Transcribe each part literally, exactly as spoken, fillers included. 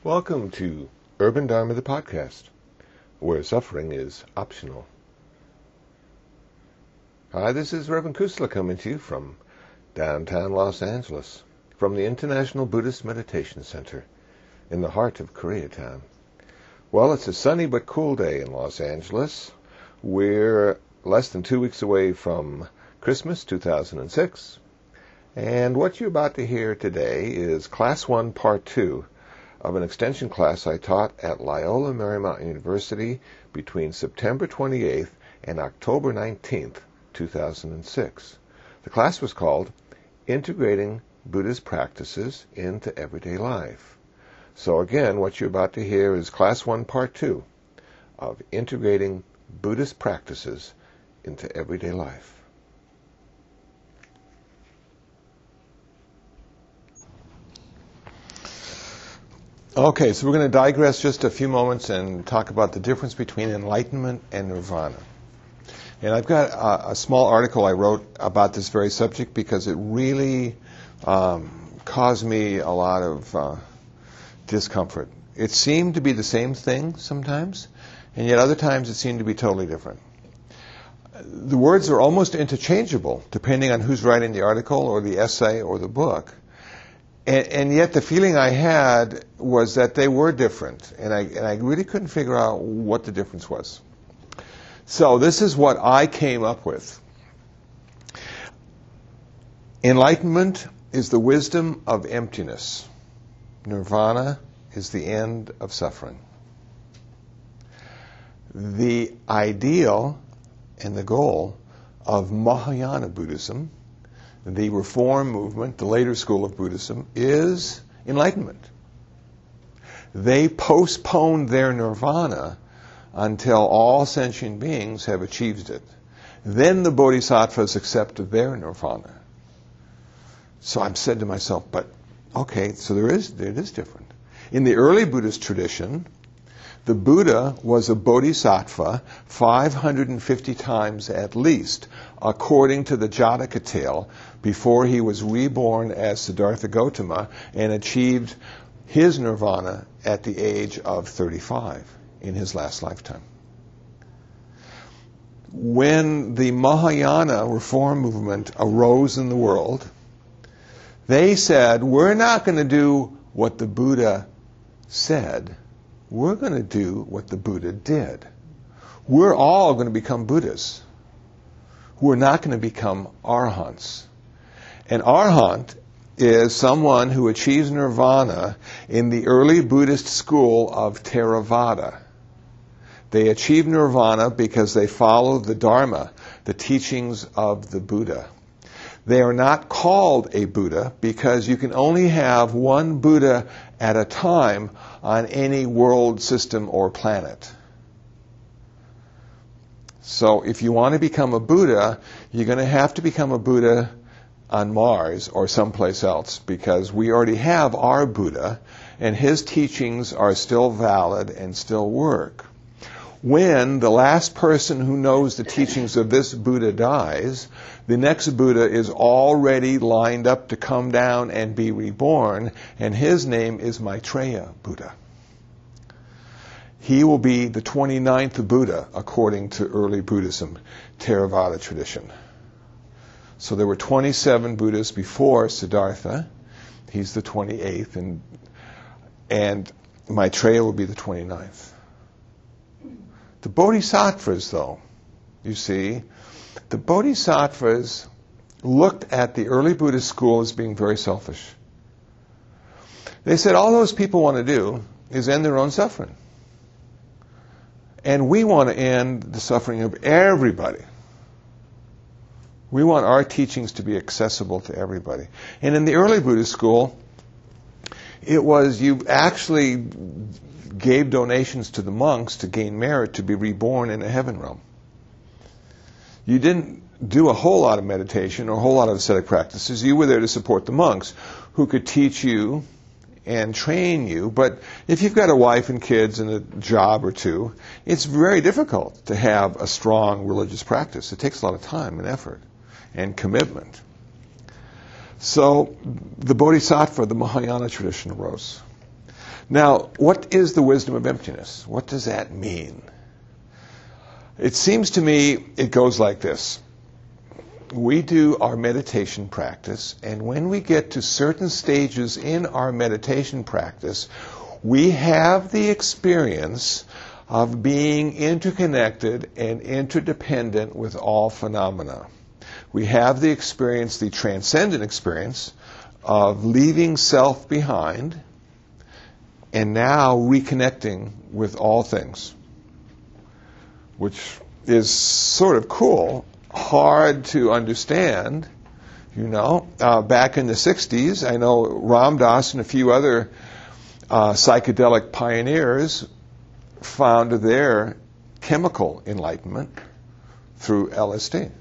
Welcome to Urban Dharma, the podcast, where suffering is optional. Hi, this is Reverend Kusala coming to you from downtown Los Angeles, from the International Buddhist Meditation Center in the heart of Koreatown. Well, it's a sunny but cool day in Los Angeles. We're less than two weeks away from Christmas two thousand six, and what you're about to hear today is Class one, Part two of an extension class I taught at Loyola Marymount University between September twenty-eighth and October nineteenth, two thousand six. The class was called Integrating Buddhist Practices into Everyday Life. So again, what you're about to hear is Class one, Part two of Integrating Buddhist Practices into Everyday Life. Okay, so we're going to digress just a few moments and talk about the difference between enlightenment and nirvana. And I've got a, a small article I wrote about this very subject because it really um, caused me a lot of uh, discomfort. It seemed to be the same thing sometimes, and yet other times it seemed to be totally different. The words are almost interchangeable depending on who's writing the article or the essay or the book. And, and yet the feeling I had was that they were different, and I, and I really couldn't figure out what the difference was. So this is what I came up with. Enlightenment is the wisdom of emptiness. Nirvana is the end of suffering. The ideal and the goal of Mahayana Buddhism, the Reform movement, the later school of Buddhism, is enlightenment. They postpone their nirvana until all sentient beings have achieved it. Then the bodhisattvas accept their nirvana. So I'm said to myself, but okay, so there is, it is different. In the early Buddhist tradition, the Buddha was a bodhisattva five hundred fifty times at least, according to the Jataka tale, before he was reborn as Siddhartha Gautama and achieved his nirvana at the age of thirty-five in his last lifetime. When the Mahayana Reform movement arose in the world, they said, we're not going to do what the Buddha said. We're going to do what the Buddha did. We're all going to become Buddhas. We're not going to become arhants. An arhant is someone who achieves nirvana in the early Buddhist school of Theravada. They achieve nirvana because they follow the Dharma, the teachings of the Buddha. They are not called a Buddha because you can only have one Buddha at a time on any world system or planet. So if you want to become a Buddha, you're going to have to become a Buddha on Mars or someplace else, because we already have our Buddha and his teachings are still valid and still work. When the last person who knows the teachings of this Buddha dies, the next Buddha is already lined up to come down and be reborn, and his name is Maitreya Buddha. He will be the twenty-ninth Buddha according to early Buddhism, Theravada tradition. So there were twenty-seven Buddhas before Siddhartha. He's the twenty-eighth, and, and Maitreya will be the twenty-ninth. The Bodhisattvas, though, you see, the Bodhisattvas looked at the early Buddhist school as being very selfish. They said all those people want to do is end their own suffering. And we want to end the suffering of everybody. We want our teachings to be accessible to everybody. And in the early Buddhist school, it was you actually gave donations to the monks to gain merit to be reborn in a heaven realm. You didn't do a whole lot of meditation or a whole lot of ascetic practices. You were there to support the monks who could teach you and train you. But if you've got a wife and kids and a job or two, it's very difficult to have a strong religious practice. It takes a lot of time and effort and commitment. So the Bodhisattva, the Mahayana tradition arose. Now, what is the wisdom of emptiness? What does that mean? It seems to me it goes like this. We do our meditation practice, and when we get to certain stages in our meditation practice, we have the experience of being interconnected and interdependent with all phenomena. We have the experience, the transcendent experience, of leaving self behind and now reconnecting with all things, which is sort of cool, hard to understand. You know, uh, back in the sixties, I know Ram Dass and a few other uh, psychedelic pioneers found their chemical enlightenment through L S D.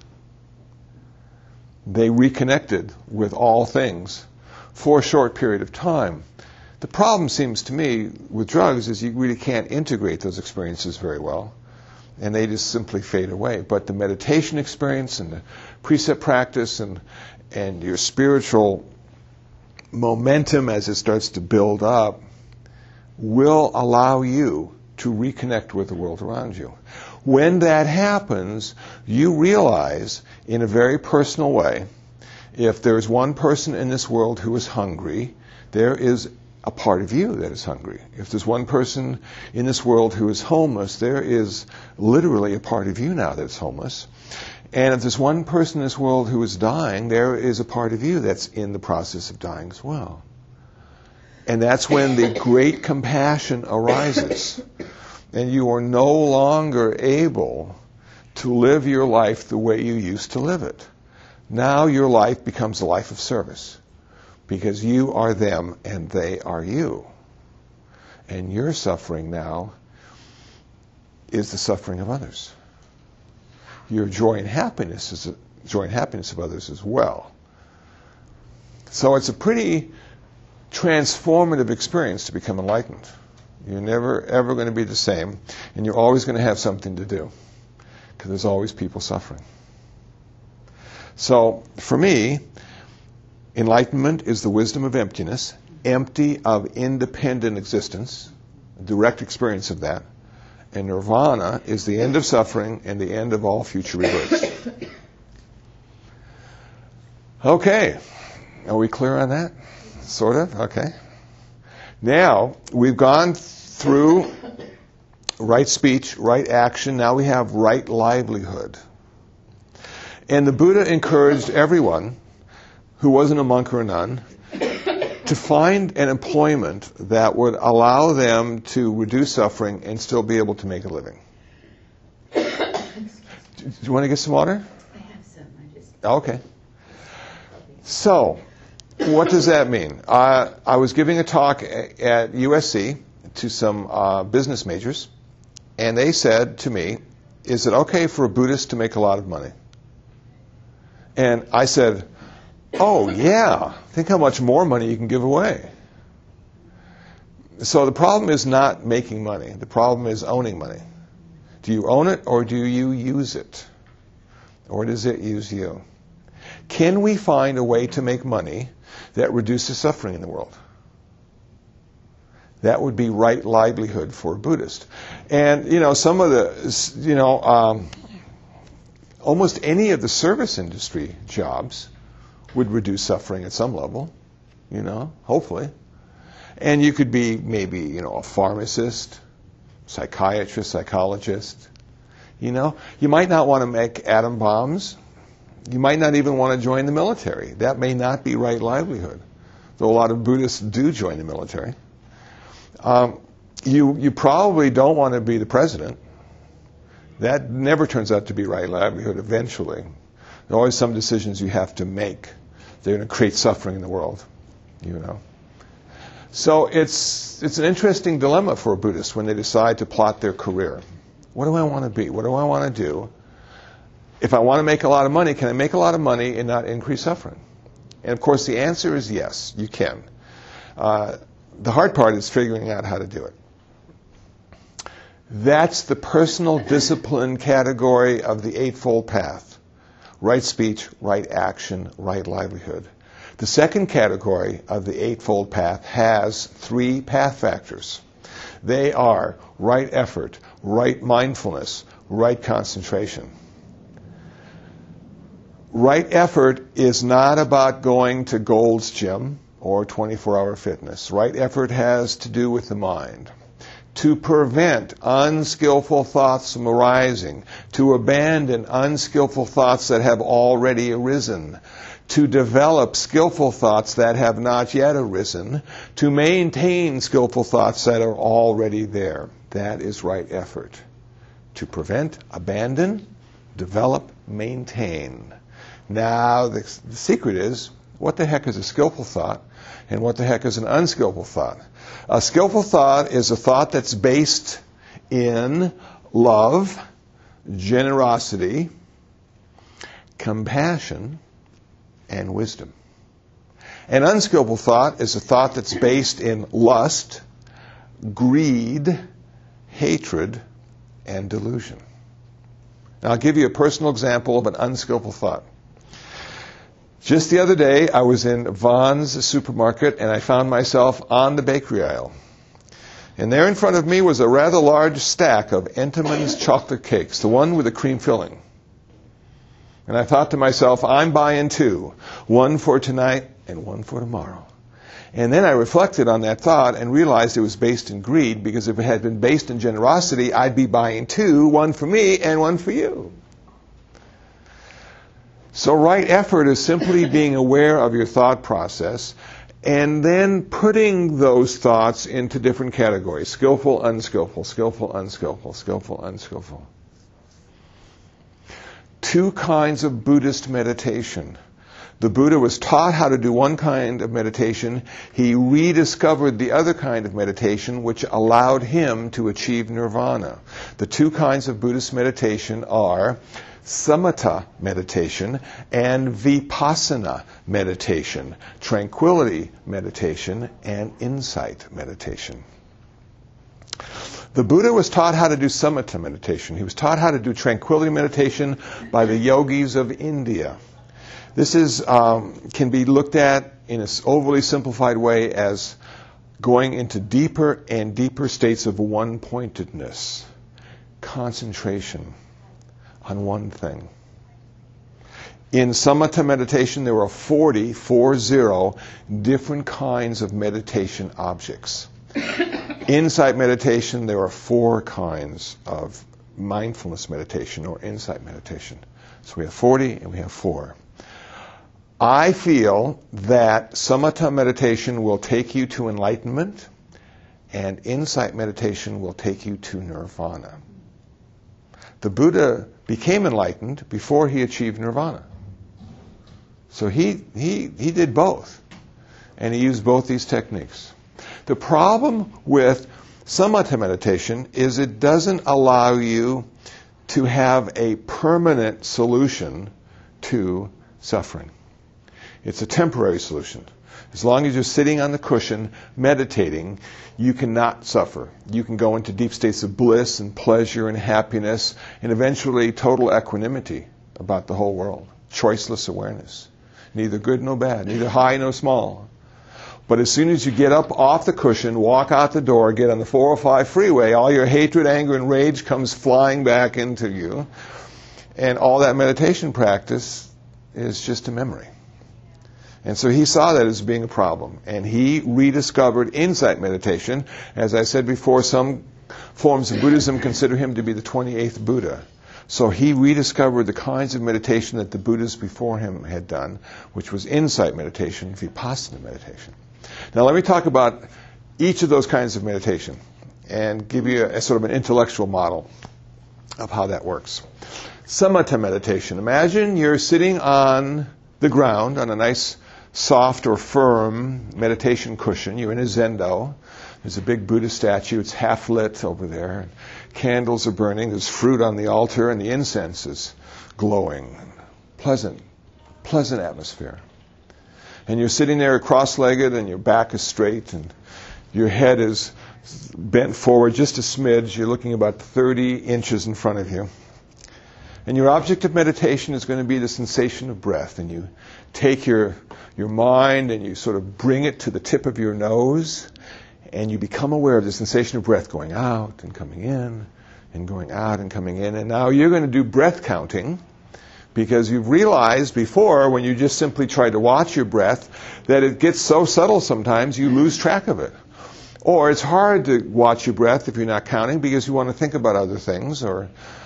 They reconnected with all things for a short period of time. The problem seems to me with drugs is you really can't integrate those experiences very well, and they just simply fade away. But the meditation experience and the precept practice and and your spiritual momentum as it starts to build up will allow you to reconnect with the world around you. When that happens, you realize in a very personal way, if there's one person in this world who is hungry, there is a part of you that is hungry. If there's one person in this world who is homeless, there is literally a part of you now that's homeless. And if there's one person in this world who is dying, there is a part of you that's in the process of dying as well. And that's when the great compassion arises. And you are no longer able to live your life the way you used to live it. Now your life becomes a life of service, because you are them and they are you. And your suffering now is the suffering of others. Your joy and happiness is the joy and happiness of others as well. So it's a pretty transformative experience to become enlightened. You're never, ever going to be the same, and you're always going to have something to do, because there's always people suffering. So, for me, enlightenment is the wisdom of emptiness, empty of independent existence, a direct experience of that, and nirvana is the end of suffering and the end of all future rebirths. Okay, are we clear on that? Sort of? Okay. Now, we've gone through right speech, right action. Now we have right livelihood. And the Buddha encouraged everyone who wasn't a monk or a nun to find an employment that would allow them to reduce suffering and still be able to make a living. Do you want to get some water? I have some. I just... Okay. So, what does that mean? Uh, I was giving a talk at U S C to some uh, business majors, and they said to me, is it okay for a Buddhist to make a lot of money? And I said, oh, yeah. Think how much more money you can give away. So the problem is not making money. The problem is owning money. Do you own it, or do you use it? Or does it use you? Can we find a way to make money that reduces suffering in the world? That would be right livelihood for a Buddhist. And, you know, some of the, you know, um, almost any of the service industry jobs would reduce suffering at some level, you know, hopefully. And you could be maybe, you know, a pharmacist, psychiatrist, psychologist, you know. You might not want to make atom bombs. You might not even want to join the military. That may not be right livelihood, though a lot of Buddhists do join the military. Um, you, you probably don't want to be the president. That never turns out to be right livelihood eventually. There are always some decisions you have to make. They're going to create suffering in the world, you know. So it's it's an interesting dilemma for a Buddhist when they decide to plot their career. What do I want to be? What do I want to do? If I want to make a lot of money, can I make a lot of money and not increase suffering? And of course the answer is yes, you can. Uh, the hard part is figuring out how to do it. That's the personal discipline category of the Eightfold Path. Right speech, right action, right livelihood. The second category of the Eightfold Path has three path factors. They are right effort, right mindfulness, right concentration. Right effort is not about going to Gold's Gym or twenty-four hour fitness. Right effort has to do with the mind. To prevent unskillful thoughts from arising, to abandon unskillful thoughts that have already arisen, to develop skillful thoughts that have not yet arisen, to maintain skillful thoughts that are already there. That is right effort. To prevent, abandon, develop, maintain. Now, the, the secret is, what the heck is a skillful thought, and what the heck is an unskillful thought? A skillful thought is a thought that's based in love, generosity, compassion, and wisdom. An unskillful thought is a thought that's based in lust, greed, hatred, and delusion. Now, I'll give you a personal example of an unskillful thought. Just the other day, I was in Vaughn's supermarket, and I found myself on the bakery aisle. And there in front of me was a rather large stack of Entenmann's chocolate cakes, the one with the cream filling. And I thought to myself, I'm buying two, one for tonight and one for tomorrow. And then I reflected on that thought and realized it was based in greed, because if it had been based in generosity, I'd be buying two, one for me and one for you. So right effort is simply being aware of your thought process and then putting those thoughts into different categories. Skillful, unskillful, skillful, unskillful, skillful, unskillful. Two kinds of Buddhist meditation. The Buddha was taught how to do one kind of meditation. He rediscovered the other kind of meditation, which allowed him to achieve nirvana. The two kinds of Buddhist meditation are samatha meditation and vipassana meditation, tranquility meditation and insight meditation. The Buddha was taught how to do samatha meditation. He was taught how to do tranquility meditation by the yogis of India. This is um, can be looked at in an overly simplified way as going into deeper and deeper states of one-pointedness, concentration on one thing. In samatha meditation, there are forty, four zero, different kinds of meditation objects. Insight meditation, there are four kinds of mindfulness meditation or insight meditation. So we have forty and we have four. I feel that samatha meditation will take you to enlightenment and insight meditation will take you to nirvana. The Buddha became enlightened before he achieved nirvana. So he, he, he did both. And he used both these techniques. The problem with samatha meditation is it doesn't allow you to have a permanent solution to suffering. It's a temporary solution. As long as you're sitting on the cushion, meditating, you cannot suffer. You can go into deep states of bliss and pleasure and happiness and eventually total equanimity about the whole world. Choiceless awareness. Neither good nor bad, neither high nor small. But as soon as you get up off the cushion, walk out the door, get on the four oh five freeway, all your hatred, anger, and rage comes flying back into you. And all that meditation practice is just a memory. And so he saw that as being a problem. And he rediscovered insight meditation. As I said before, some forms of Buddhism consider him to be the twenty-eighth Buddha. So he rediscovered the kinds of meditation that the Buddhas before him had done, which was insight meditation, vipassana meditation. Now let me talk about each of those kinds of meditation and give you a, a sort of an intellectual model of how that works. Samatha meditation. Imagine you're sitting on the ground on a nice soft or firm meditation cushion. You're in a zendo. There's a big Buddha statue. It's half lit over there. Candles are burning. There's fruit on the altar, and the incense is glowing. Pleasant, pleasant atmosphere. And you're sitting there cross-legged, and your back is straight, and your head is bent forward just a smidge. You're looking about thirty inches in front of you. And your object of meditation is going to be the sensation of breath. And you take your your mind and you sort of bring it to the tip of your nose, and you become aware of the sensation of breath going out and coming in and going out and coming in. And now you're going to do breath counting, because you've realized before, when you just simply try to watch your breath, that it gets so subtle sometimes you lose track of it. Or it's hard to watch your breath if you're not counting, because you want to think about other things or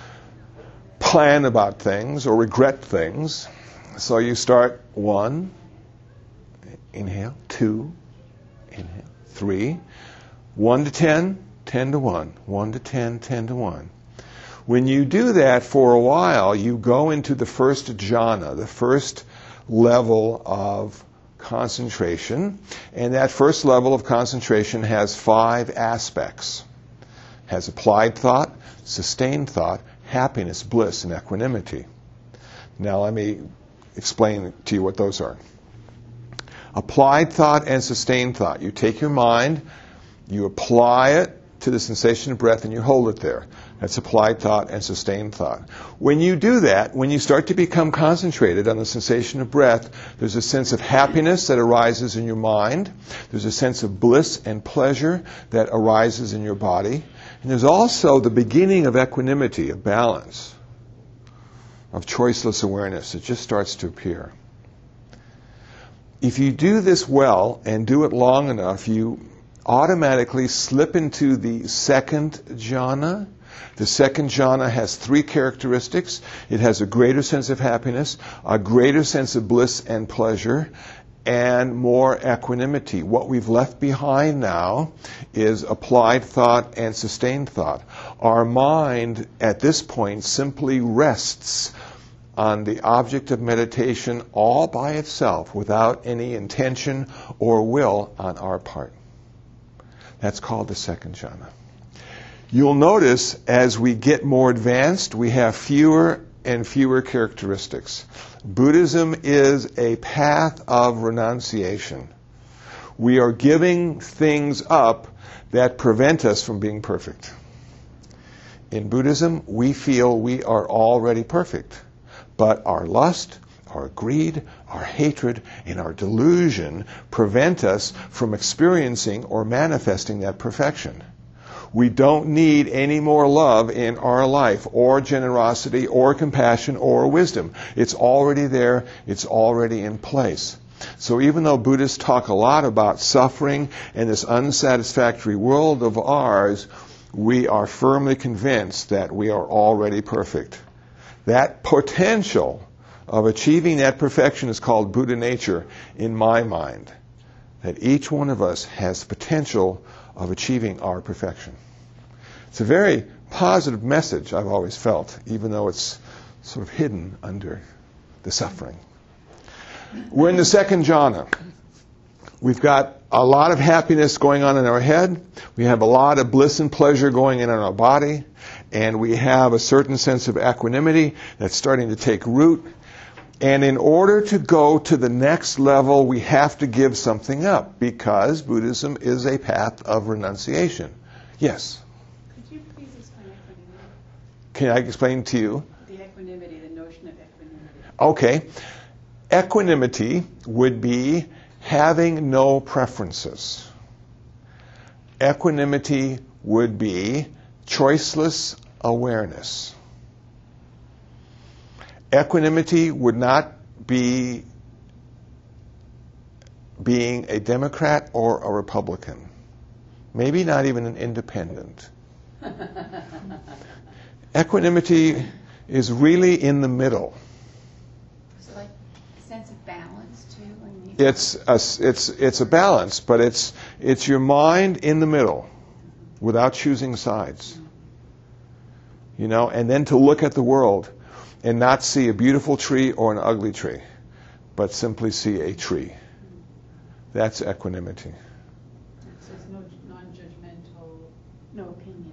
plan about things or regret things. So you start one, inhale, two, inhale, three, one to ten, ten to one, one to ten, ten to one. When you do that for a while, you go into the first jhana, the first level of concentration. And that first level of concentration has five aspects. It has applied thought, sustained thought, happiness, bliss, and equanimity. Now let me explain to you what those are. Applied thought and sustained thought. You take your mind, you apply it to the sensation of breath, and you hold it there. That's applied thought and sustained thought. When you do that, when you start to become concentrated on the sensation of breath, there's a sense of happiness that arises in your mind. There's a sense of bliss and pleasure that arises in your body. And there's also the beginning of equanimity, of balance, of choiceless awareness. It just starts to appear. If you do this well and do it long enough, you automatically slip into the second jhana. The second jhana has three characteristics. It has a greater sense of happiness, a greater sense of bliss and pleasure, and more equanimity. What we've left behind now is applied thought and sustained thought. Our mind at this point simply rests on the object of meditation all by itself, without any intention or will on our part. That's called the second jhana. You'll notice as we get more advanced, we have fewer and fewer characteristics. Buddhism is a path of renunciation. We are giving things up that prevent us from being perfect. In Buddhism, we feel we are already perfect, but our lust, our greed, our hatred, and our delusion prevent us from experiencing or manifesting that perfection. We don't need any more love in our life, or generosity, or compassion, or wisdom. It's already there. It's already in place. So even though Buddhists talk a lot about suffering and this unsatisfactory world of ours, we are firmly convinced that we are already perfect. That potential of achieving that perfection is called Buddha nature in my mind. That each one of us has potential of achieving our perfection. It's a very positive message, I've always felt, even though it's sort of hidden under the suffering. We're in the second jhana. We've got a lot of happiness going on in our head. We have a lot of bliss and pleasure going in our body. And we have a certain sense of equanimity that's starting to take root. And in order to go to the next level, we have to give something up, because Buddhism is a path of renunciation. Yes? Could you please explain equanimity? Can I explain to you? The equanimity, the notion of equanimity. Okay. Equanimity would be having no preferences. Equanimity would be choiceless awareness. Equanimity would not be being a Democrat or a Republican. Maybe not even an independent. Equanimity is really in the middle. It's like a sense of balance too. When you It's a, it's it's a balance, but it's it's your mind in the middle, without choosing sides. You know, and then to look at the world and not see a beautiful tree or an ugly tree, but simply see a tree. That's equanimity. So it's no non-judgmental, no opinion,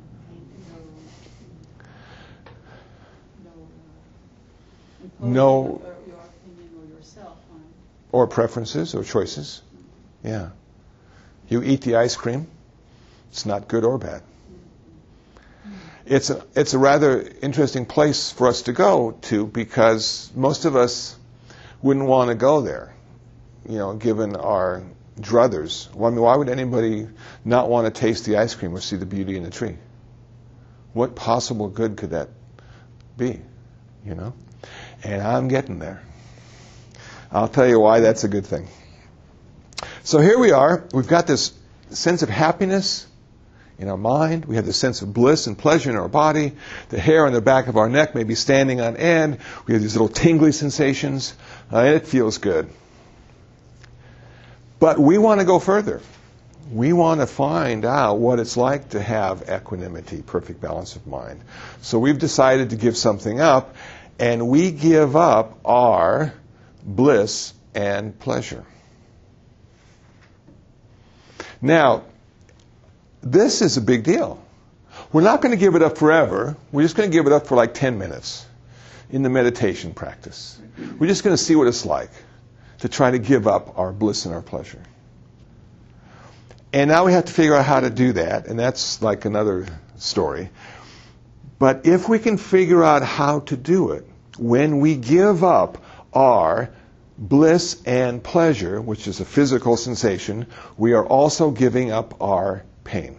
no, no, uh, No. imposing your, your opinion or yourself on. Or preferences or choices. Yeah. You eat the ice cream. It's not good or bad. It's a, it's a rather interesting place for us to go to, because most of us wouldn't want to go there. you know, given our druthers. Well, I mean, why would anybody not want to taste the ice cream or see the beauty in the tree? What possible good could that be, you know? And I'm getting there. I'll tell you why that's a good thing. So here we are. We've got this sense of happiness in our mind. We have the sense of bliss and pleasure in our body. The hair on the back of our neck may be standing on end. We have these little tingly sensations. Uh, it feels good. But we want to go further. We want to find out what it's like to have equanimity, perfect balance of mind. So we've decided to give something up, and we give up our bliss and pleasure. Now, this is a big deal. We're not going to give it up forever. We're just going to give it up for like ten minutes in the meditation practice. We're just going to see what it's like to try to give up our bliss and our pleasure. And now we have to figure out how to do that, and that's like another story. But if we can figure out how to do it, when we give up our bliss and pleasure, which is a physical sensation, we are also giving up our pain.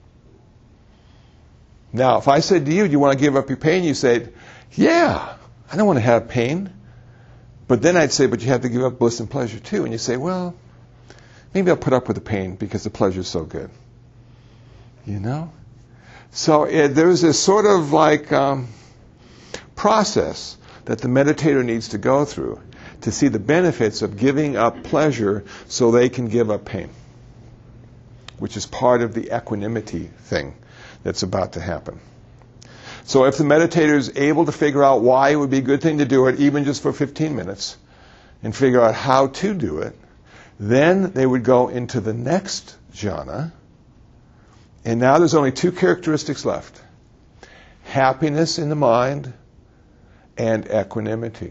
Now, if I said to you, do you want to give up your pain? You said, yeah, I don't want to have pain. But then I'd say, but you have to give up bliss and pleasure too. And you say, well, maybe I'll put up with the pain because the pleasure is so good. You know? So it, there's this sort of like um, process that the meditator needs to go through to see the benefits of giving up pleasure so they can give up pain, which is part of the equanimity thing that's about to happen. So if the meditator is able to figure out why it would be a good thing to do it, even just for fifteen minutes, and figure out how to do it, then they would go into the next jhana. And now there's only two characteristics left: happiness in the mind and equanimity.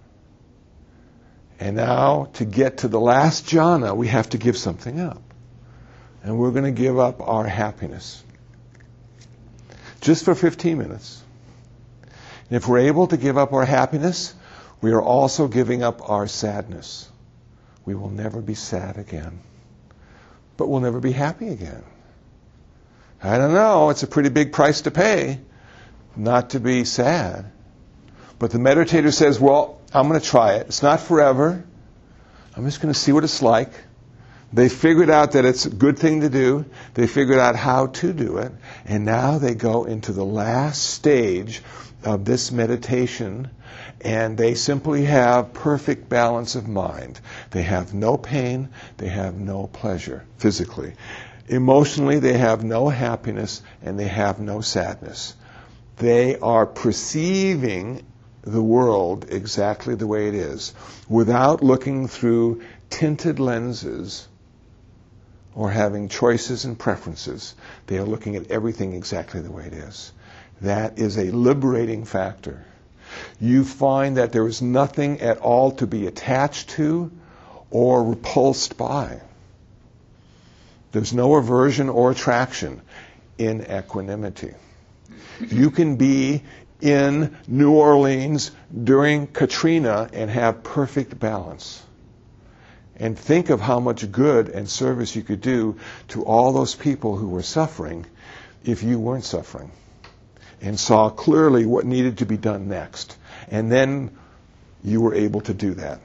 And now, to get to the last jhana, we have to give something up. And we're going to give up our happiness. Just for fifteen minutes. And if we're able to give up our happiness, we are also giving up our sadness. We will never be sad again. But we'll never be happy again. I don't know, it's a pretty big price to pay not to be sad. But the meditator says, well, I'm going to try it. It's not forever. I'm just going to see what it's like. They figured out that it's a good thing to do. They figured out how to do it. And now they go into the last stage of this meditation, and they simply have perfect balance of mind. They have no pain. They have no pleasure physically. Emotionally, they have no happiness, and they have no sadness. They are perceiving the world exactly the way it is, without looking through tinted lenses or having choices and preferences. They are looking at everything exactly the way it is. That is a liberating factor. You find that there is nothing at all to be attached to or repulsed by. There's no aversion or attraction in equanimity. You can be in New Orleans during Katrina and have perfect balance. And think of how much good and service you could do to all those people who were suffering if you weren't suffering, and saw clearly what needed to be done next. And then you were able to do that.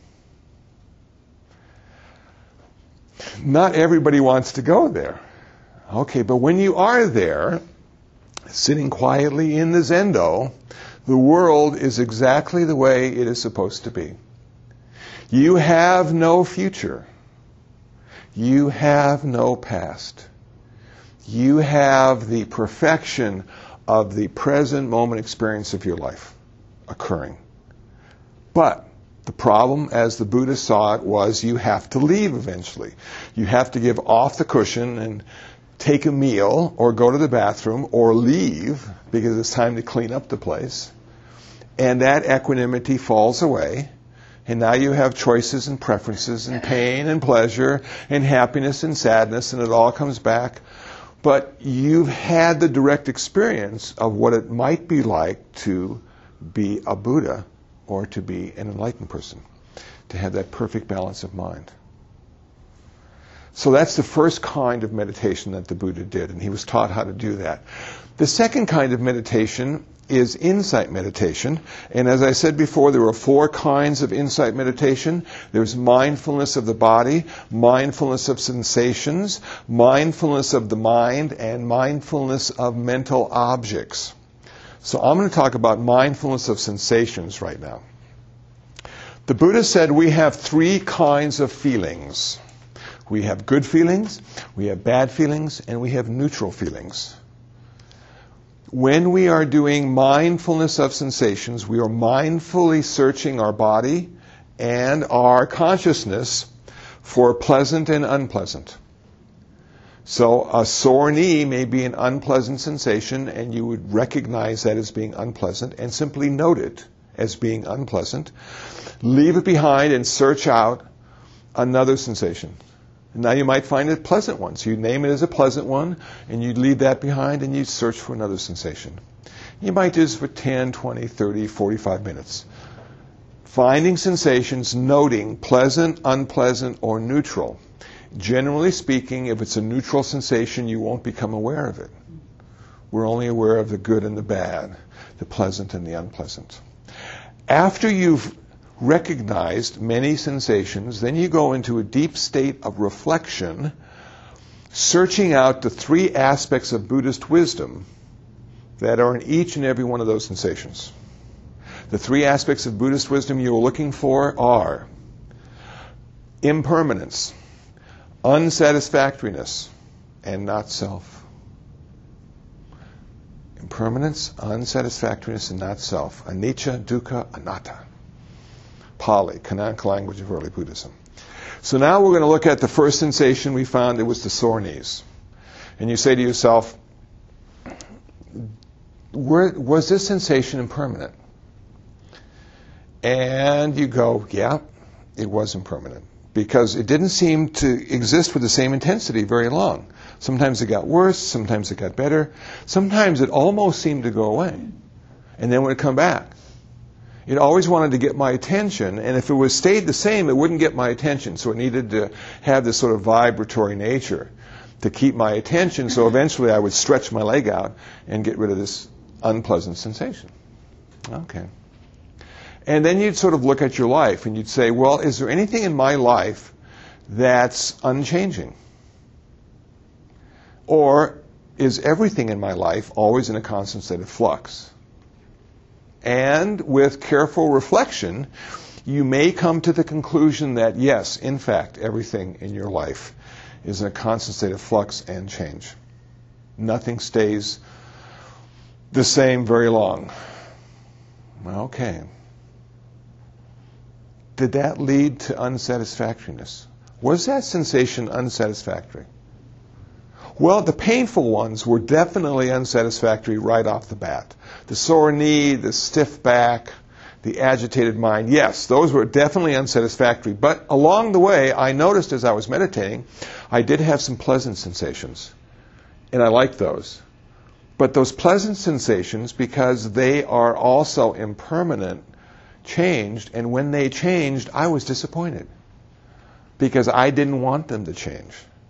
Not everybody wants to go there. Okay, but when you are there, sitting quietly in the zendo, the world is exactly the way it is supposed to be. You have no future. You have no past. You have the perfection of the present moment experience of your life occurring. But the problem, as the Buddha saw it, was you have to leave eventually. You have to give off the cushion and take a meal or go to the bathroom or leave because it's time to clean up the place. And that equanimity falls away. And now you have choices and preferences and pain and pleasure and happiness and sadness, and it all comes back. But you've had the direct experience of what it might be like to be a Buddha or to be an enlightened person. to have that perfect balance of mind. So that's the first kind of meditation that the Buddha did, and he was taught how to do that. The second kind of meditation is insight meditation. And as I said before, there are four kinds of insight meditation. There's mindfulness of the body, mindfulness of sensations, mindfulness of the mind, and mindfulness of mental objects. So I'm going to talk about mindfulness of sensations right now. The Buddha said we have three kinds of feelings. We have good feelings, we have bad feelings, and we have neutral feelings. When we are doing mindfulness of sensations, we are mindfully searching our body and our consciousness for pleasant and unpleasant. So a sore knee may be an unpleasant sensation, and you would recognize that as being unpleasant and simply note it as being unpleasant. Leave it behind and search out another sensation. And now you might find a pleasant one. So you name it as a pleasant one, and you leave that behind, and you search for another sensation. You might do this for ten, twenty, thirty, forty-five minutes. Finding sensations, noting pleasant, unpleasant, or neutral. Generally speaking, if it's a neutral sensation, you won't become aware of it. We're only aware of the good and the bad, the pleasant and the unpleasant. After you've recognized many sensations, then you go into a deep state of reflection, searching out the three aspects of Buddhist wisdom that are in each and every one of those sensations. The three aspects of Buddhist wisdom you're looking for are impermanence, unsatisfactoriness, and not self. Impermanence, unsatisfactoriness, and not self. Anicca, dukkha, anatta. Pali, canonical language of early Buddhism. So now we're going to look at the first sensation we found. It was the sore knees. And you say to yourself, Were, was this sensation impermanent? And you go, yeah, it was impermanent. Because it didn't seem to exist with the same intensity very long. Sometimes it got worse, sometimes it got better. Sometimes it almost seemed to go away. And then would it come back? It always wanted to get my attention, and if it was stayed the same, it wouldn't get my attention. So it needed to have this sort of vibratory nature to keep my attention, so eventually I would stretch my leg out and get rid of this unpleasant sensation. Okay. And then you'd sort of look at your life, and you'd say, well, is there anything in my life that's unchanging? Or is everything in my life always in a constant state of flux? And with careful reflection, you may come to the conclusion that, yes, in fact, everything in your life is in a constant state of flux and change. Nothing stays the same very long. Okay. Did that lead to unsatisfactoriness? Was that sensation unsatisfactory? Well, the painful ones were definitely unsatisfactory right off the bat. The sore knee, the stiff back, the agitated mind, yes, those were definitely unsatisfactory. But along the way, I noticed as I was meditating, I did have some pleasant sensations. And I liked those. But those pleasant sensations, because they are also impermanent, changed. And when they changed, I was disappointed. Because I didn't want them to change.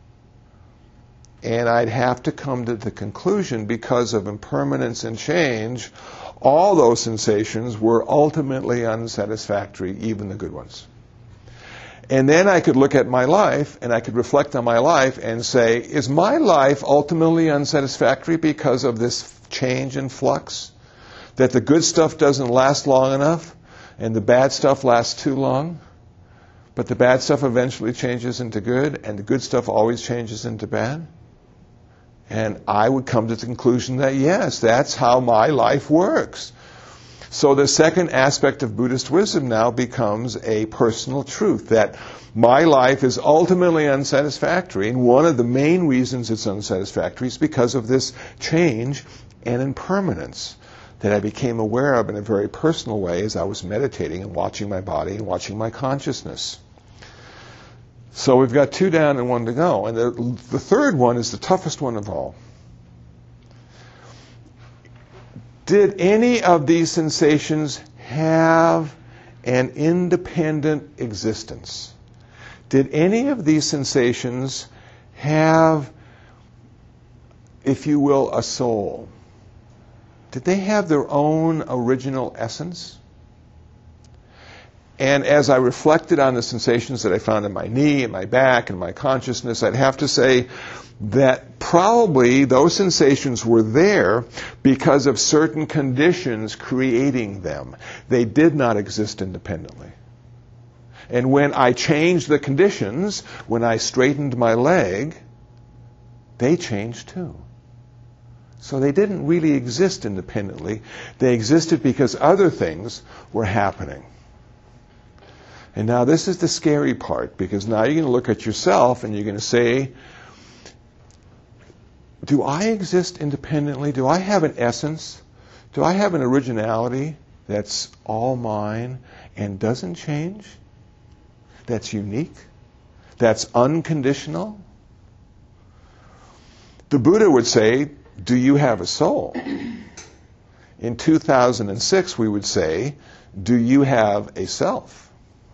And I'd have to come to the conclusion, because of impermanence and change, all those sensations were ultimately unsatisfactory, even the good ones. And then I could look at my life, and I could reflect on my life and say, is my life ultimately unsatisfactory because of this change and flux? That the good stuff doesn't last long enough, and the bad stuff lasts too long? But the bad stuff eventually changes into good, and the good stuff always changes into bad? And I would come to the conclusion that, yes, that's how my life works. So the second aspect of Buddhist wisdom now becomes a personal truth, that my life is ultimately unsatisfactory, and one of the main reasons it's unsatisfactory is because of this change and impermanence that I became aware of in a very personal way as I was meditating and watching my body and watching my consciousness. So we've got two down and one to go. And the, the third one is the toughest one of all. Did any of these sensations have and independent existence. Did any of these sensations have, if you will, a soul? Did they have their own original essence? And as I reflected on the sensations that I found in my knee and my back and my consciousness, I'd have to say that probably those sensations were there because of certain conditions creating them. They did not exist independently. And when I changed the conditions, when I straightened my leg, they changed too. So they didn't really exist independently. They existed because other things were happening. And now this is the scary part, because now you're going to look at yourself and you're going to say, do I exist independently? Do I have an essence? Do I have an originality that's all mine and doesn't change? That's unique? That's unconditional? The Buddha would say, do you have a soul? In two thousand six, we would say, do you have a self?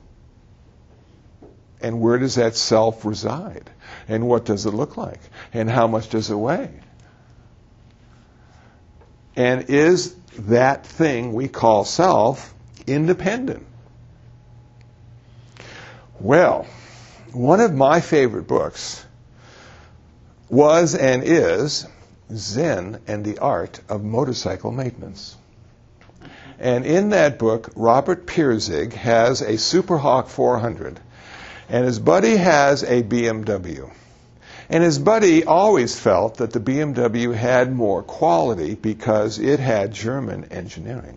And where does that self reside? And what does it look like? And how much does it weigh? And is that thing we call self independent? Well, one of my favorite books was and is Zen and the Art of Motorcycle Maintenance. And in that book, Robert Pirsig has a Superhawk four hundred, and his buddy has a B M W. And his buddy always felt that the B M W had more quality because it had German engineering.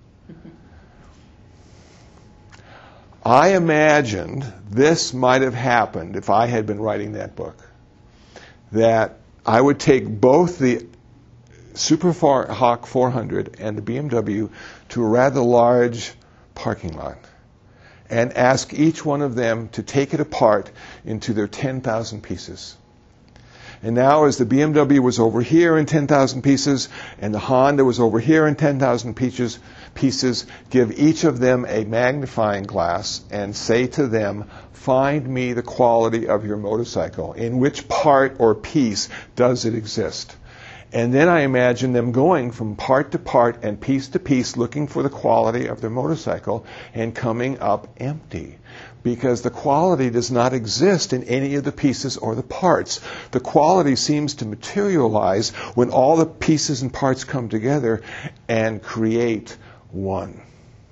I imagined this might have happened if I had been writing that book. That I would take both the Superhawk four hundred and the B M W to a rather large parking lot and ask each one of them to take it apart into their ten thousand pieces. And now as the B M W was over here in ten thousand pieces and the Honda was over here in ten thousand pieces, pieces, give each of them a magnifying glass and say to them, find me the quality of your motorcycle. In which part or piece does it exist? And then I imagine them going from part to part and piece to piece looking for the quality of their motorcycle and coming up empty. Because the quality does not exist in any of the pieces or the parts. The quality seems to materialize when all the pieces and parts come together and create one.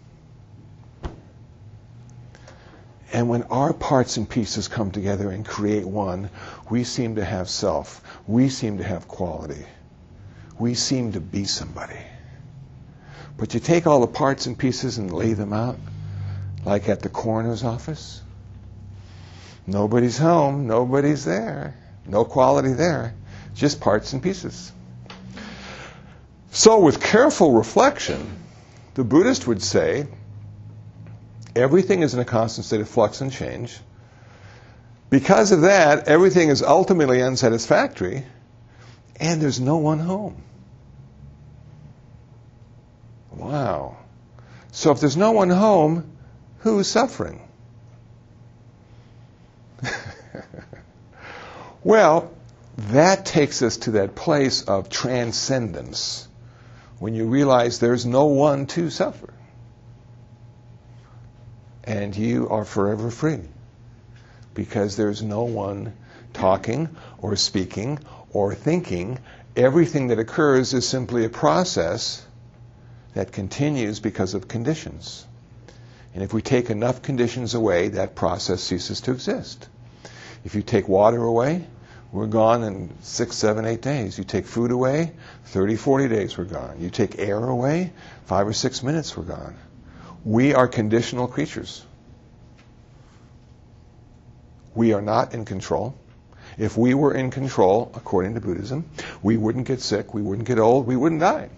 And when our parts and pieces come together and create one, we seem to have self. We seem to have quality. We seem to be somebody. But you take all the parts and pieces and lay them out, like at the coroner's office. Nobody's home, nobody's there. No quality there. Just parts and pieces. So with careful reflection, the Buddhist would say, everything is in a constant state of flux and change. Because of that, everything is ultimately unsatisfactory, and there's no one home. Wow. So if there's no one home, who's suffering? Well, that takes us to that place of transcendence, when you realize there's no one to suffer. And you are forever free, because there's no one talking or speaking or thinking. Everything that occurs is simply a process that continues because of conditions. And if we take enough conditions away, that process ceases to exist. If you take water away, we're gone in six, seven, eight days. You take food away, thirty, forty days, we're gone. You take air away, five or six minutes, we're gone. We are conditional creatures. We are not in control. If we were in control, according to Buddhism, we wouldn't get sick, we wouldn't get old, we wouldn't die.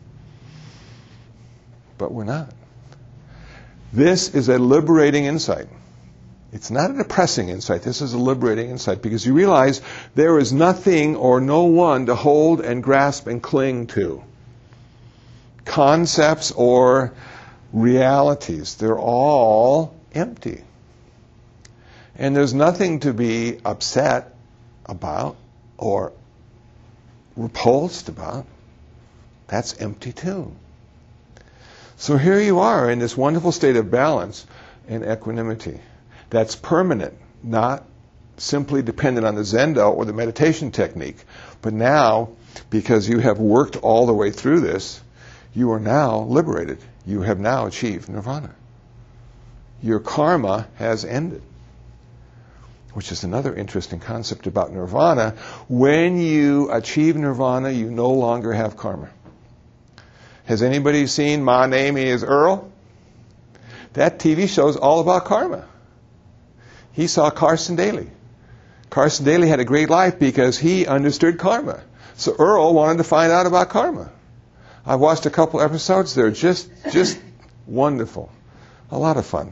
But we're not. This is a liberating insight. It's not a depressing insight. This is a liberating insight, because you realize there is nothing or no one to hold and grasp and cling to. Concepts or realities. They're all empty. And there's nothing to be upset about or repulsed about. That's empty too. So here you are in this wonderful state of balance and equanimity. That's permanent, not simply dependent on the Zendo or the meditation technique. But now, because you have worked all the way through this, you are now liberated. You have now achieved nirvana. Your karma has ended. Which is another interesting concept about nirvana. When you achieve nirvana, you no longer have karma. Has anybody seen My Name is Earl? That T V show is all about karma. He saw Carson Daly. Carson Daly had a great life because he understood karma. So Earl wanted to find out about karma. I've watched a couple episodes. They're just, just wonderful. A lot of fun.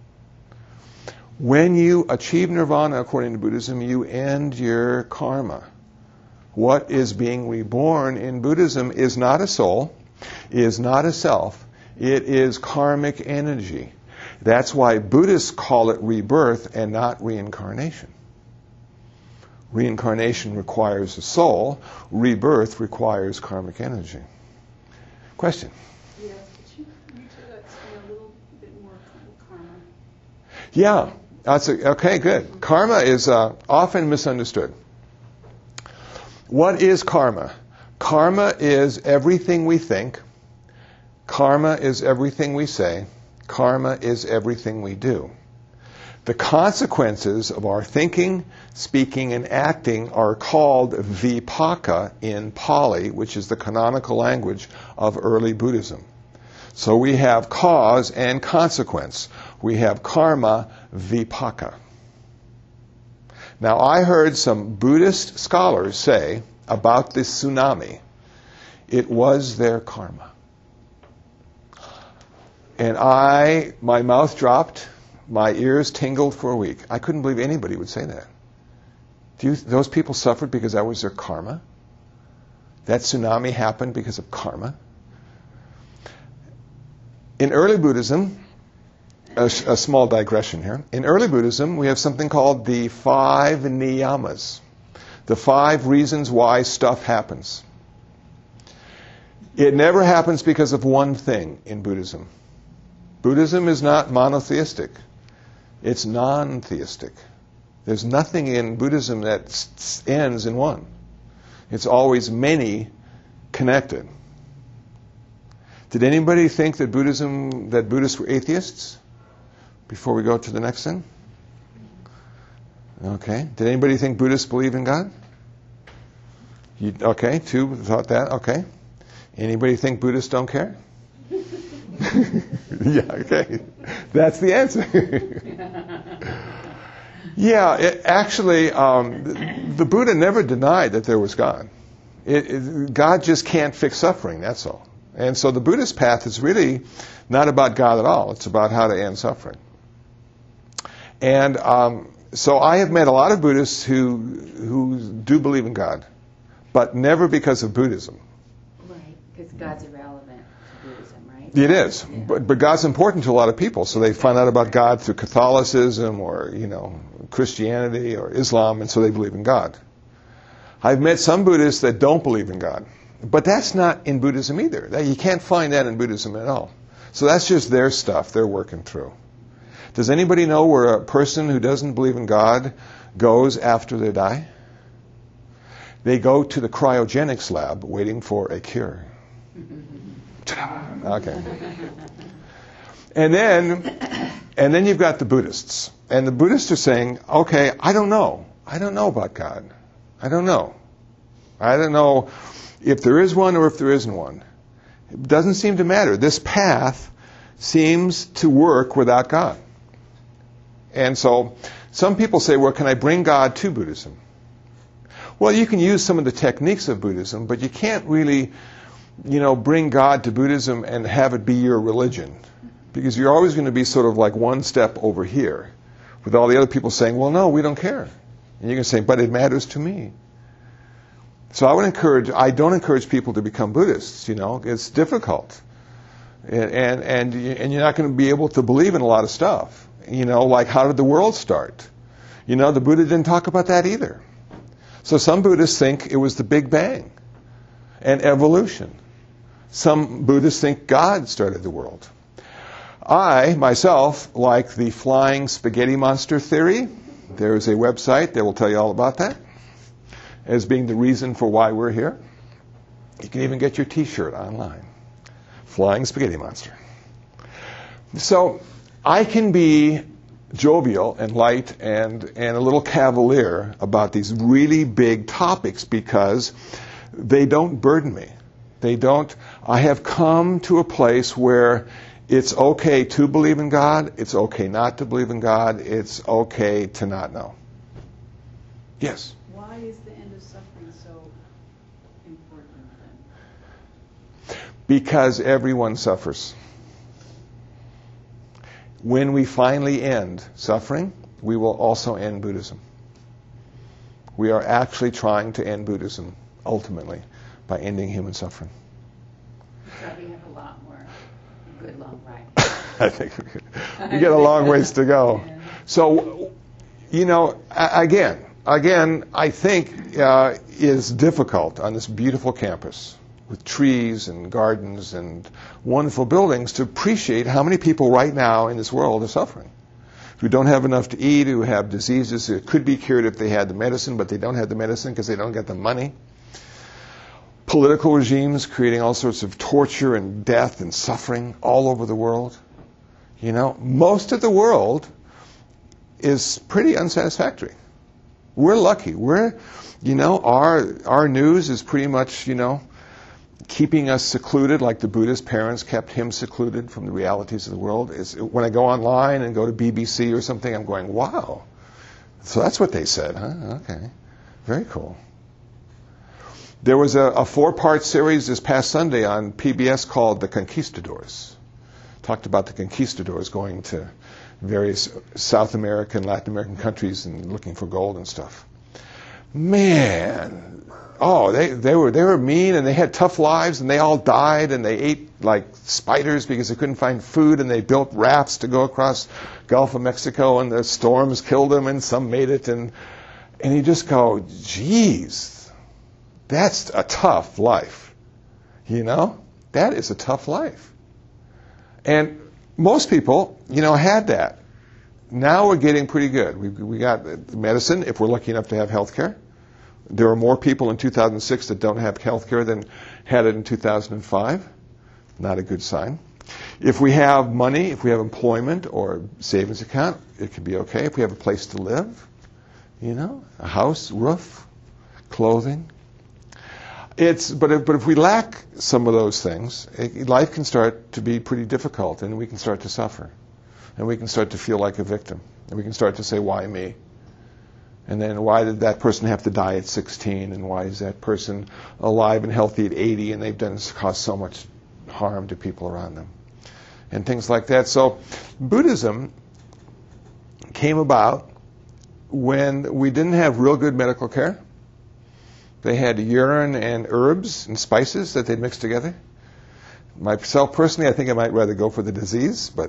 When you achieve nirvana, according to Buddhism, you end your karma. What is being reborn in Buddhism is not a soul, is not a self. It is karmic energy. That's why Buddhists call it rebirth and not reincarnation. Reincarnation requires a soul. Rebirth requires karmic energy. Question? Yes, could you need to explain a little bit more karma? Yeah. That's a, okay, good. Karma is uh, often misunderstood. What is karma? Karma is everything we think. Karma is everything we say. Karma is everything we do. The consequences of our thinking, speaking, and acting are called vipaka in Pali, which is the canonical language of early Buddhism. So we have cause and consequence. We have karma, vipaka. Now, I heard some Buddhist scholars say about this tsunami, it was their karma. And I, my mouth dropped, my ears tingled for a week. I couldn't believe anybody would say that. Do you, those people suffered because that was their karma? That tsunami happened because of karma? In early Buddhism, a, a small digression here. In early Buddhism, we have something called the five niyamas. The five reasons why stuff happens. It never happens because of one thing in Buddhism. Buddhism is not monotheistic. It's non-theistic. There's nothing in Buddhism that s- ends in one. It's always many connected. Did anybody think that Buddhism, that Buddhists were atheists? Before we go to the next thing? Okay. Did anybody think Buddhists believe in God? You, okay, two thought that. Okay. Anybody think Buddhists don't care? Yeah, okay. That's the answer. Yeah, it, actually, um, the, the Buddha never denied that there was God. It, it, God just can't fix suffering, that's all. And so the Buddhist path is really not about God at all. It's about how to end suffering. And um, so I have met a lot of Buddhists who who do believe in God, but never because of Buddhism. Right, because God's irrelevant to Buddhism, right? It is, Yeah. but, but God's important to a lot of people, so they find out about God through Catholicism or, you know, Christianity or Islam, and so they believe in God. I've met some Buddhists that don't believe in God, but that's not in Buddhism either. That- You can't find that in Buddhism at all. So that's just their stuff they're working through. Does anybody know where a person who doesn't believe in God goes after they die? They go to the cryogenics lab waiting for a cure. Ta-da! Okay. And then, and then you've got the Buddhists. And the Buddhists are saying, okay, I don't know. I don't know about God. I don't know. I don't know if there is one or if there isn't one. It doesn't seem to matter. This path seems to work without God. And so some people say, well, can I bring God to Buddhism? Well, you can use some of the techniques of Buddhism, but you can't really, you know, bring God to Buddhism and have it be your religion. Because you're always going to be sort of like one step over here, with all the other people saying, well, no, we don't care. And you can say, but it matters to me. So I would encourage, I don't encourage people to become Buddhists, you know, it's difficult. And, and, and, you- and you're not going to be able to believe in a lot of stuff. You know, like how did the world start? You know, the Buddha didn't talk about that either. So some Buddhists think it was the Big Bang and evolution. Some Buddhists think God started the world. I, myself, like the flying spaghetti monster theory. There's a website that will tell you all about that as being the reason for why we're here. You can even get your t-shirt online. Flying spaghetti monster. So I can be jovial and light and, and a little cavalier about these really big topics because they don't burden me. They don't. I have come to a place where it's okay to believe in God. It's okay not to believe in God. It's okay to not know. Yes? Why is the end of suffering so important then? Because everyone suffers. When we finally end suffering, we will also end Buddhism. We are actually trying to end Buddhism, ultimately, by ending human suffering. So we have a lot more good long ride. I think we get a long ways to go. So, you know, a- again, again, I think uh, is difficult on this beautiful campus with trees and gardens and wonderful buildings to appreciate how many people right now in this world are suffering, who don't have enough to eat, who have diseases that could be cured if they had the medicine, but they don't have the medicine because they don't get the money. Political regimes creating all sorts of torture and death and suffering all over the world. You know, most of the world is pretty unsatisfactory. We're lucky. We're, you know, our our news is pretty much, you know, keeping us secluded like the Buddha's parents kept him secluded from the realities of the world. Is when I go online and go to B B C or something, I'm going, wow. So that's what they said, huh? Okay. Very cool. There was a, a four-part series this past Sunday on P B S called The Conquistadors. Talked about the conquistadors going to various South American, Latin American countries and looking for gold and stuff. Man, oh, they, they were they were mean and they had tough lives and they all died and they ate like spiders because they couldn't find food and they built rafts to go across Gulf of Mexico and the storms killed them and some made it and and you just go, geez, that's a tough life. You know, that is a tough life. And most people, you know, had that. Now we're getting pretty good. We we got medicine if we're lucky enough to have health care. There are more people in two thousand six that don't have health care than had it in two thousand five. Not a good sign. If we have money, if we have employment or savings account, it could be okay. If we have a place to live, you know, a house, roof, clothing. It's but if, but if we lack some of those things, it, life can start to be pretty difficult, and we can start to suffer, and we can start to feel like a victim, and we can start to say, "Why me?" And then, why did that person have to die at sixteen, and why is that person alive and healthy at eighty, and they've done caused so much harm to people around them, and things like that. So, Buddhism came about when we didn't have real good medical care. They had urine and herbs and spices that they'd mix together. Myself personally, I think I might rather go for the disease, but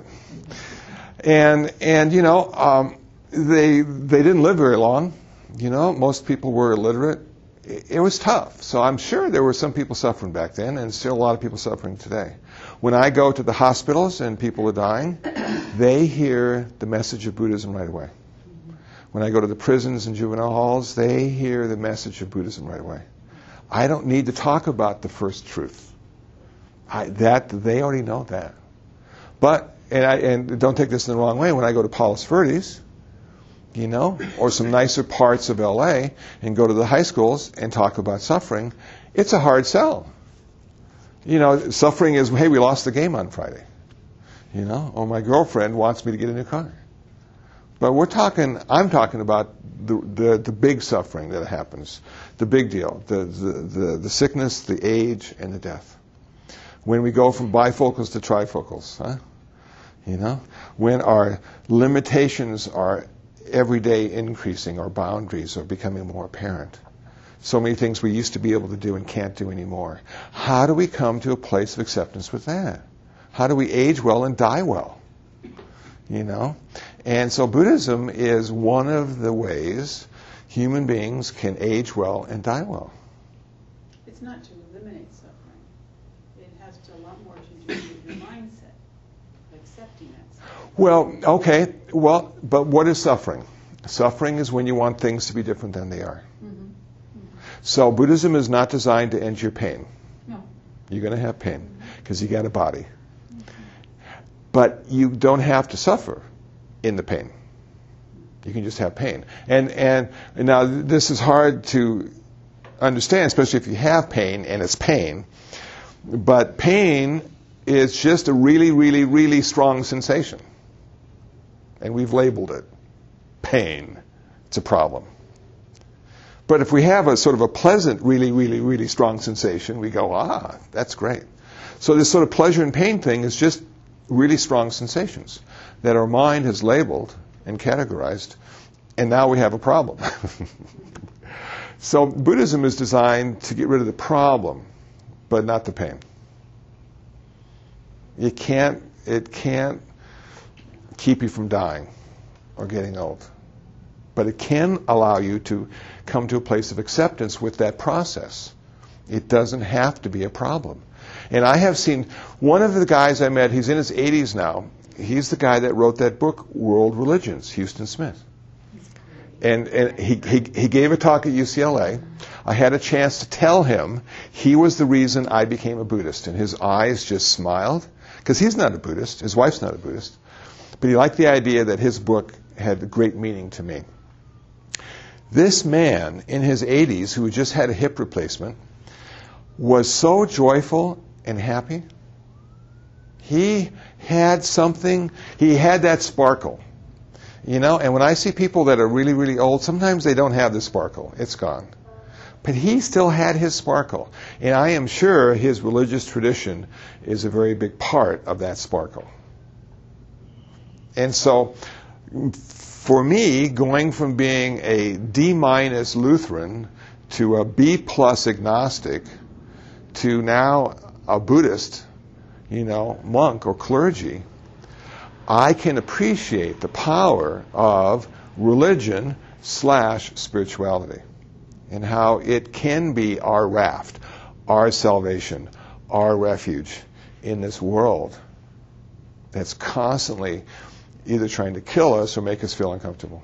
and and you know um, they they didn't live very long. You know, most people were illiterate. It, it was tough. So I'm sure there were some people suffering back then, and still a lot of people suffering today. When I go to the hospitals and people are dying, they hear the message of Buddhism right away. When I go to the prisons and juvenile halls, they hear the message of Buddhism right away. I don't need to talk about the first truth. I, that they already know that. But and, I, and don't take this in the wrong way. When I go to Palos Verdes, you know, or some nicer parts of L A, and go to the high schools and talk about suffering, it's a hard sell. You know, suffering is, hey, we lost the game on Friday. You know, or my girlfriend wants me to get a new car. But we're talking, I'm talking about the, the, the big suffering that happens, the big deal, the, the, the, the sickness, the age, and the death. When we go from bifocals to trifocals, huh? You know, when our limitations are every day increasing, our boundaries are becoming more apparent. So many things we used to be able to do and can't do anymore. How do we come to a place of acceptance with that? How do we age well and die well? You know? And so Buddhism is one of the ways human beings can age well and die well. It's not to eliminate suffering. It has to, a lot more to do with your mindset, accepting that suffering. Well, okay. Well, but what is suffering? Suffering is when you want things to be different than they are. Mm-hmm. Mm-hmm. So Buddhism is not designed to end your pain. No. You're going to have pain because you got a body. But you don't have to suffer in the pain. You can just have pain. And, and and now this is hard to understand, especially if you have pain and it's pain. But pain is just a really, really, really strong sensation. And we've labeled it pain. It's a problem. But if we have a sort of a pleasant, really, really, really strong sensation, we go, ah, that's great. So this sort of pleasure and pain thing is just really strong sensations that our mind has labeled and categorized, and now we have a problem. So Buddhism is designed to get rid of the problem, but not the pain. It can't, it can't keep you from dying or getting old. But it can allow you to come to a place of acceptance with that process. It doesn't have to be a problem. And I have seen one of the guys I met, he's in his eighties now. He's the guy that wrote that book, World Religions, Houston Smith. And, and he, he, he gave a talk at U C L A. I had a chance to tell him he was the reason I became a Buddhist. And his eyes just smiled. Because he's not a Buddhist. His wife's not a Buddhist. But he liked the idea that his book had great meaning to me. This man in his eighties, who had just had a hip replacement, was so joyful and happy. He had something, he had that sparkle. You know, and when I see people that are really, really old, sometimes they don't have the sparkle. It's gone. But he still had his sparkle. And I am sure his religious tradition is a very big part of that sparkle. And so, for me, going from being a D-minus Lutheran to a B-plus agnostic to now a Buddhist, you know, monk or clergy, I can appreciate the power of religion slash spirituality and how it can be our raft, our salvation, our refuge in this world that's constantly either trying to kill us or make us feel uncomfortable.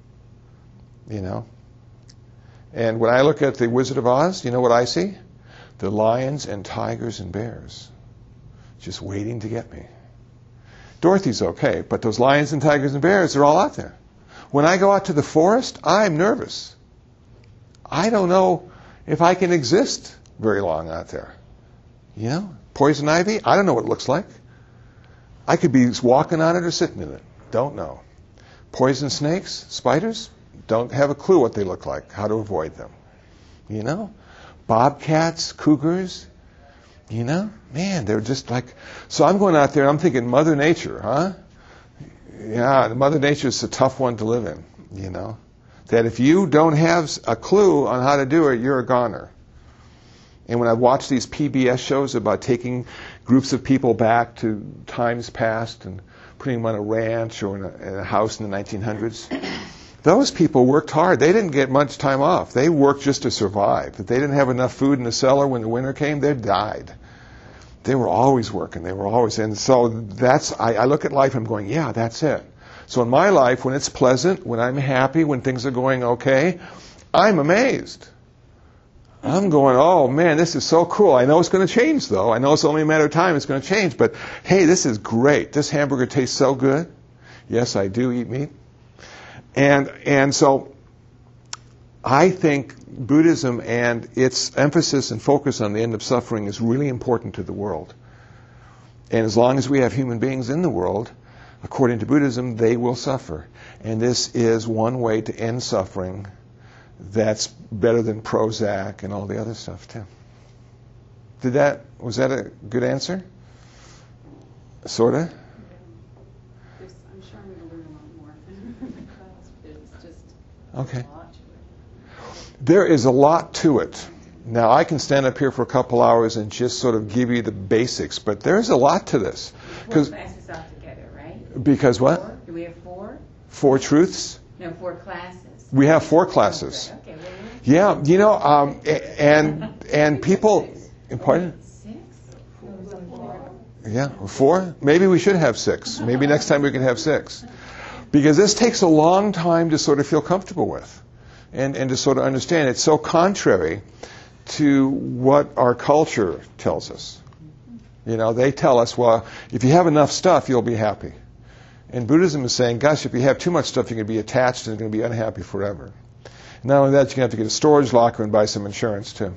You know? And when I look at the Wizard of Oz, you know what I see? The lions and tigers and bears just waiting to get me. Dorothy's okay, but those lions and tigers and bears, they're all out there. When I go out to the forest, I'm nervous. I don't know if I can exist very long out there. You know? Poison ivy, I don't know what it looks like. I could be walking on it or sitting in it. Don't know. Poison snakes, spiders, don't have a clue what they look like, how to avoid them. You know? Bobcats, cougars, you know? Man, they're just like... So I'm going out there and I'm thinking, Mother Nature, huh? Yeah, Mother Nature is a tough one to live in, you know? That if you don't have a clue on how to do it, you're a goner. And when I watch these P B S shows about taking groups of people back to times past and putting them on a ranch or in a, in a house in the nineteen hundreds, those people worked hard. They didn't get much time off. They worked just to survive. If they didn't have enough food in the cellar when the winter came, they died. They were always working. They were always... And so that's... I, I look at life and I'm going, yeah, that's it. So in my life, when it's pleasant, when I'm happy, when things are going okay, I'm amazed. I'm going, oh man, this is so cool. I know it's going to change though. I know it's only a matter of time it's going to change. But hey, this is great. This hamburger tastes so good. Yes, I do eat meat. And and so I think Buddhism and its emphasis and focus on the end of suffering is really important to the world. And as long as we have human beings in the world, according to Buddhism, they will suffer. And this is one way to end suffering that's better than Prozac and all the other stuff, too. Did that, was that a good answer? Sort of? There's, I'm sure I'm going to learn a lot more from the class, but it's just Okay. a lot to it. There is a lot to it. Now, I can stand up here for a couple hours and just sort of give you the basics, but there's a lot to this. Four classes altogether, right? Because what? Four? Do we have four? Four truths? No, four classes. We have four classes. Okay, well, Yeah, you know, um, a- and and people, pardon? six? Yeah, four? Maybe we should have six. Maybe next time we can have six. Because this takes a long time to sort of feel comfortable with and, and to sort of understand. It's so contrary to what our culture tells us. You know, they tell us, well, if you have enough stuff, you'll be happy. And Buddhism is saying, gosh, if you have too much stuff, you're going to be attached and you're going to be unhappy forever. Not only that, you're going to have to get a storage locker and buy some insurance, too.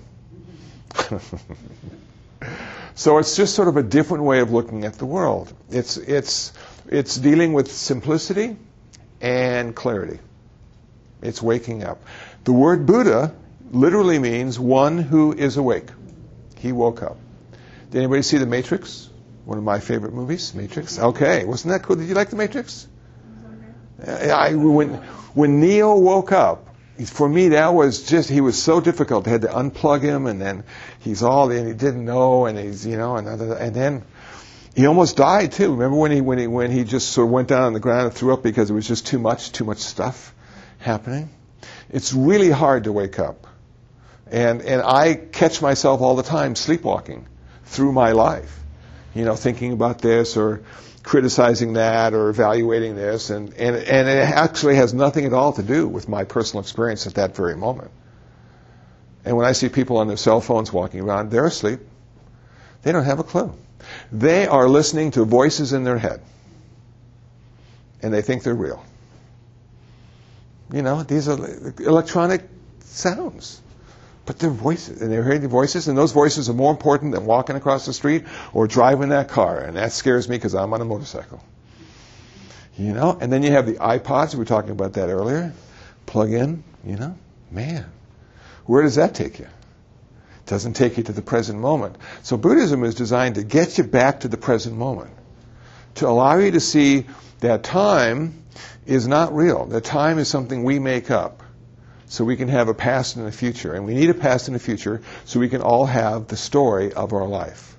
So it's just sort of a different way of looking at the world. It's it's it's dealing with simplicity and clarity. It's waking up. The word Buddha literally means one who is awake. He woke up. Did anybody see The Matrix? One of my favorite movies, Matrix. Okay, wasn't that cool? Did you like The Matrix? I, when when Neo woke up, for me, that was just, he was so difficult. They had to unplug him, and then he's all, and he didn't know, and he's, you know, and, and then he almost died, too. Remember when he, when he, when he just sort of went down on the ground and threw up because it was just too much, too much stuff happening? It's really hard to wake up. And, and I catch myself all the time sleepwalking through my life, you know, thinking about this or criticizing that or evaluating this, and, and, and it actually has nothing at all to do with my personal experience at that very moment. And when I see people on their cell phones walking around, they're asleep. They don't have a clue. They are listening to voices in their head, and they think they're real. You know, these are electronic sounds. But they're voices, and they're hearing the voices, and those voices are more important than walking across the street or driving that car, and that scares me because I'm on a motorcycle. You know, and then you have the iPods, we were talking about that earlier, plug in, you know, man, where does that take you? It doesn't take you to the present moment. So Buddhism is designed to get you back to the present moment, to allow you to see that time is not real, that time is something we make up. So we can have a past and a future. And we need a past and a future so we can all have the story of our life.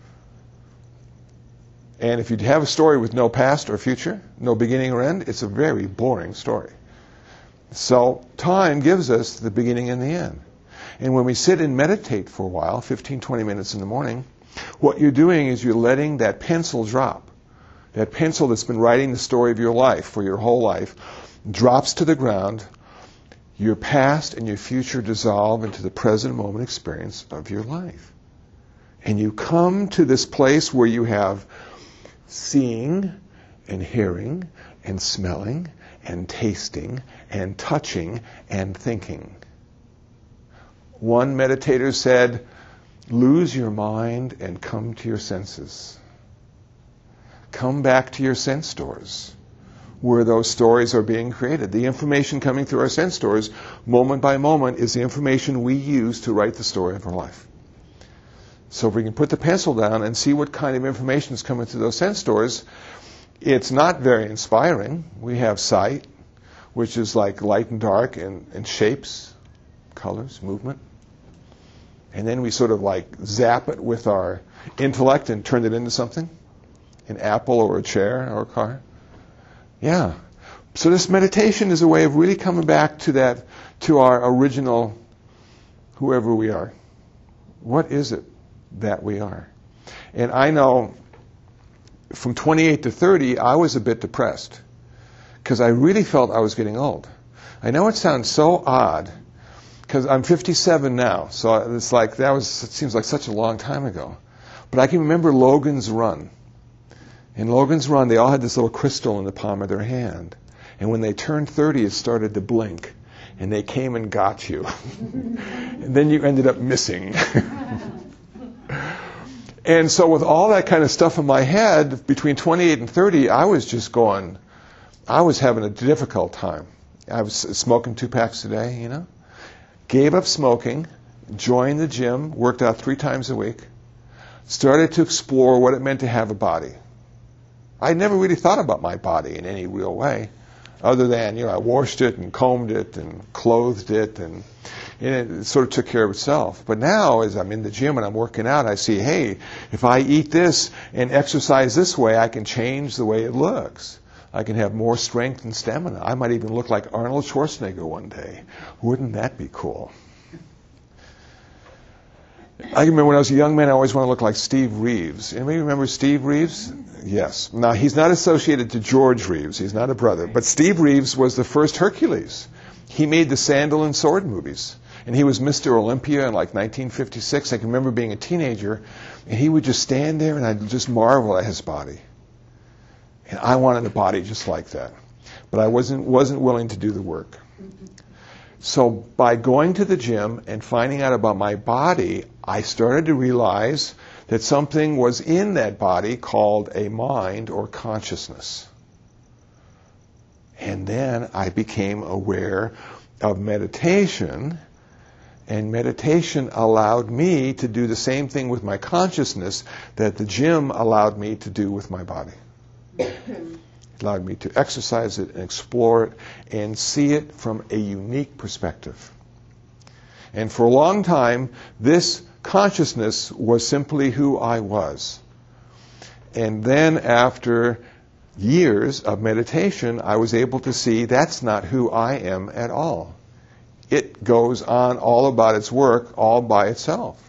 And if you have a story with no past or future, no beginning or end, it's a very boring story. So time gives us the beginning and the end. And when we sit and meditate for a while, fifteen, twenty minutes in the morning, what you're doing is you're letting that pencil drop. That pencil that's been writing the story of your life for your whole life drops to the ground. Your past and your future dissolve into the present moment experience of your life. And you come to this place where you have seeing and hearing and smelling and tasting and touching and thinking. One meditator said, lose your mind and come to your senses. Come back to your sense doors, where those stories are being created. The information coming through our sense doors, moment by moment, is the information we use to write the story of our life. So if we can put the pencil down and see what kind of information is coming through those sense doors, it's not very inspiring. We have sight, which is like light and dark and, and shapes, colors, movement. And then we sort of like zap it with our intellect and turn it into something, an apple or a chair or a car. Yeah. So this meditation is a way of really coming back to that, to our original, whoever we are. What is it that we are? And I know from twenty-eight to thirty, I was a bit depressed because I really felt I was getting old. I know it sounds so odd because I'm fifty-seven now, so it's like that was, it seems like such a long time ago. But I can remember Logan's Run. In Logan's Run, they all had this little crystal in the palm of their hand. And when they turned thirty, it started to blink. And they came and got you. And then you ended up missing. And so with all that kind of stuff in my head, between twenty-eight and thirty, I was just going, I was having a difficult time. I was smoking two packs a day, you know. Gave up smoking, joined the gym, worked out three times a week, started to explore what it meant to have a body. I never really thought about my body in any real way other than, you know, I washed it and combed it and clothed it, and, and it sort of took care of itself. But now, as I'm in the gym and I'm working out, I see, hey, if I eat this and exercise this way, I can change the way it looks. I can have more strength and stamina. I might even look like Arnold Schwarzenegger one day. Wouldn't that be cool? I remember when I was a young man, I always wanted to look like Steve Reeves. Anybody remember Steve Reeves? Yes. Now, he's not associated to George Reeves. He's not a brother. But Steve Reeves was the first Hercules. He made the Sandal and Sword movies. And he was Mister Olympia in like nineteen fifty-six. I can remember being a teenager, and he would just stand there, and I'd just marvel at his body. And I wanted a body just like that. But I wasn't wasn't willing to do the work. So by going to the gym and finding out about my body, I started to realize that something was in that body called a mind or consciousness. And then I became aware of meditation, and meditation allowed me to do the same thing with my consciousness that the gym allowed me to do with my body. It allowed me to exercise it and explore it and see it from a unique perspective. And for a long time, this consciousness was simply who I was. And then after years of meditation, I was able to see that's not who I am at all. It goes on all about its work all by itself.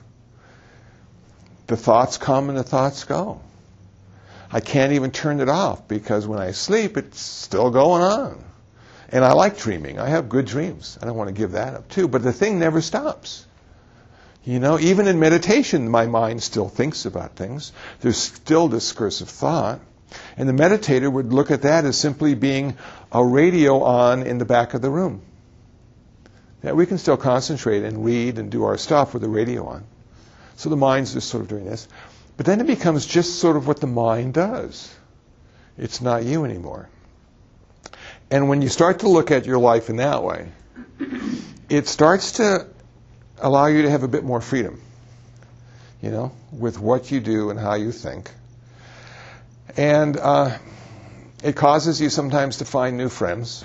The thoughts come and the thoughts go. I can't even turn it off because when I sleep, it's still going on. And I like dreaming. I have good dreams. I don't want to give that up too. But the thing never stops. You know, even in meditation, my mind still thinks about things. There's still discursive thought. And the meditator would look at that as simply being a radio on in the back of the room. That we can still concentrate and read and do our stuff with the radio on. So the mind's just sort of doing this. But then it becomes just sort of what the mind does. It's not you anymore. And when you start to look at your life in that way, it starts to allow you to have a bit more freedom, you know, with what you do and how you think. And uh, it causes you sometimes to find new friends.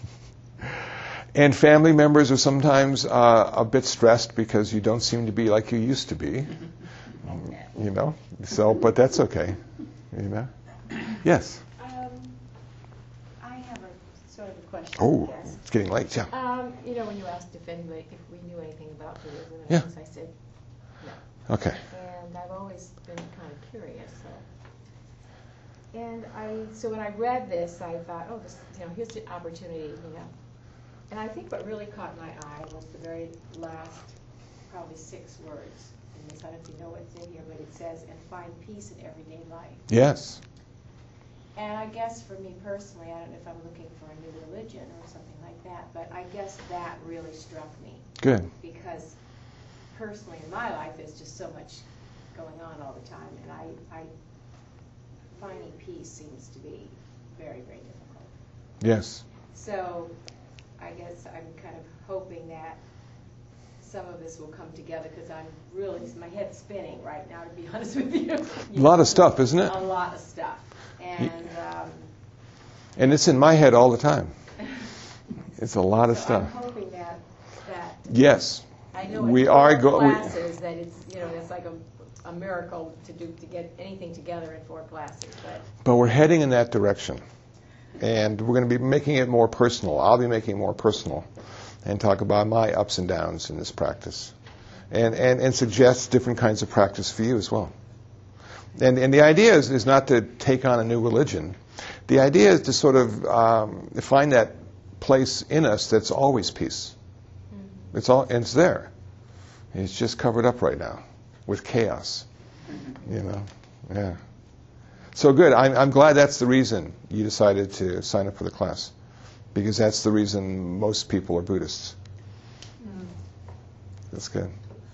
And family members are sometimes uh, a bit stressed because you don't seem to be like you used to be. You know, so, but that's okay. You know? Yes? Um, I have a sort of a question. Oh, I guess. it's getting late, yeah. Um, you know, when you asked if anybody, if we knew anything about Buddhism, and Yeah. things, I said no. Okay. And I've always been kind of curious. So. And I, so when I read this, I thought, oh, this, you know, here's the opportunity, you know. And I think what really caught my eye was the very last, probably six words. I don't know if you know what's in here, but it says, and find peace in everyday life. Yes. And I guess for me personally, I don't know if I'm looking for a new religion or something like that, but I guess that really struck me. Good. Because personally in my life, there's just so much going on all the time, and I, I finding peace seems to be very, very difficult. Yes. So I guess I'm kind of hoping that some of this will come together, because I'm really, my head's spinning right now, to be honest with you. A lot of stuff, isn't it? A lot of stuff. And um, and it's in my head all the time. It's a lot of so stuff. I'm hoping that, that Yes. I know we in are four go- we- classes that it's, you know, it's like a, a miracle to do, to get anything together in four classes. But But we're heading in that direction. And we're going to be making it more personal. I'll be making it more personal and talk about my ups and downs in this practice. And, and, and suggest different kinds of practice for you as well. And, and the idea is, is not to take on a new religion. The idea is to sort of um, find that place in us that's always peace. Mm-hmm. It's all, and it's there. It's just covered up right now with chaos. You know, yeah. So good. I'm, I'm glad that's the reason you decided to sign up for the class, because that's the reason most people are Buddhists. Mm. That's good.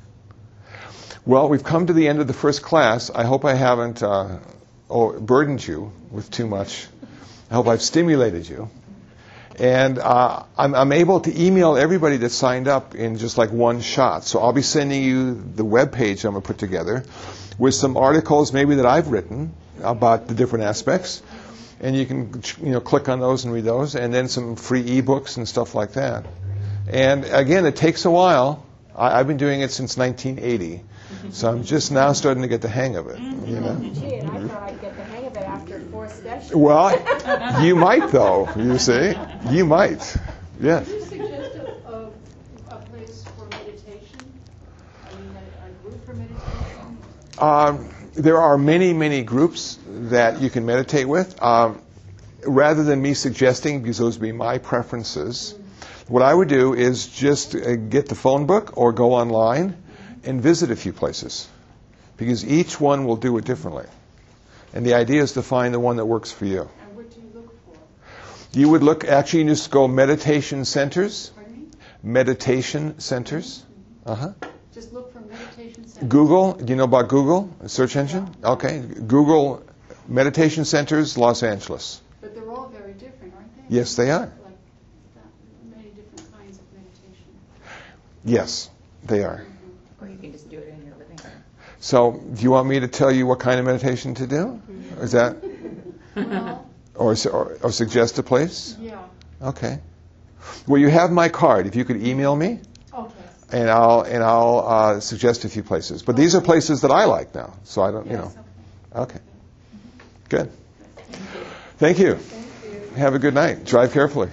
Well, we've come to the end of the first class. I hope I haven't uh, oh, burdened you with too much. I hope I've stimulated you. And uh, I'm, I'm able to email everybody that signed up in just like one shot. So I'll be sending you the web page I'm going to put together with some articles maybe that I've written about the different aspects. and you can you know click on those and read those, and then some free ebooks and stuff like that. And again, it takes a while. I, I've been doing it since nineteen eighty, so I'm just now starting to get the hang of it. You know. Gee, and I thought I'd get the hang of it after four sessions. Well, you might though. You see, you might. Yes. Would you suggest a, a, a place for meditation? I mean, a, a group for meditation? Um, there are many, many groups that you can meditate with. Um, rather than me suggesting, because those would be my preferences, what I would do is just uh, get the phone book or go online and visit a few places, because each one will do it differently. And the idea is to find the one that works for you. And what do you look for? You would look, actually, you just go meditation centers. Pardon me? Meditation centers. Uh-huh. Just look for meditation centers. Google, do you know about Google, a search engine? Okay. Google Meditation Centers, Los Angeles. But they're all very different, aren't they? Yes, they are. Like that, many different kinds of meditation. Yes, they are. Or you can just do it in your living room. So, do you want me to tell you what kind of meditation to do? Is that, Well, or, or, or suggest a place? yeah. Okay. Well, you have my card. If you could email me, Okay. and I'll and I'll uh, suggest a few places. But these are places that I like now, so I don't, you know. Yes, okay. Okay. Good. Thank you. Thank you. Have a good night. Drive carefully.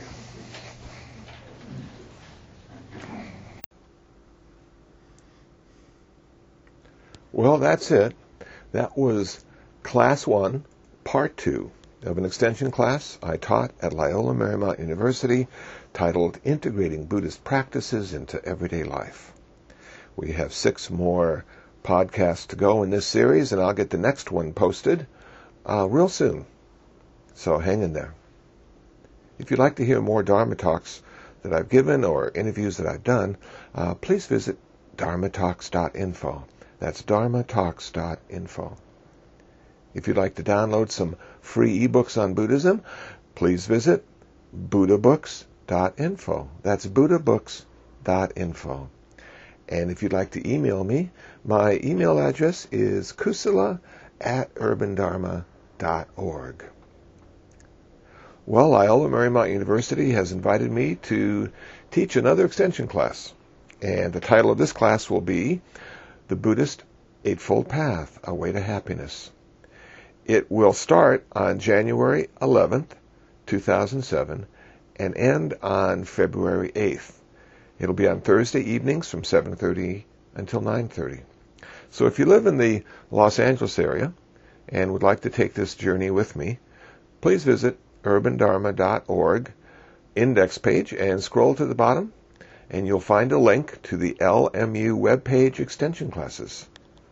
Well, that's it. That was Class one, Part two of an extension class I taught at Loyola Marymount University titled Integrating Buddhist Practices into Everyday Life. We have six more podcasts to go in this series, and I'll get the next one posted uh, real soon. So hang in there. If you'd like to hear more Dharma talks that I've given or interviews that I've done, uh, please visit dharma talks dot info. That's dharma talks dot info. If you'd like to download some free ebooks on Buddhism, please visit buddha books dot info. That's buddha books dot info. And if you'd like to email me, my email address is kusala at urban dharma dot org. Well, Loyola Marymount University has invited me to teach another extension class. And the title of this class will be The Buddhist Eightfold Path, A Way to Happiness. It will start on January eleventh, two thousand seven, and end on February eighth. It'll be on Thursday evenings from seven thirty until nine thirty. So if you live in the Los Angeles area and would like to take this journey with me, please visit urban dharma dot org index page and scroll to the bottom, and you'll find a link to the L M U webpage extension classes.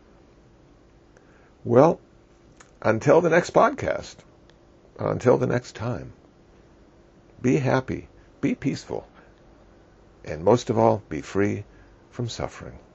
Well, until the next podcast, until the next time, be happy, be peaceful, and most of all, be free from suffering.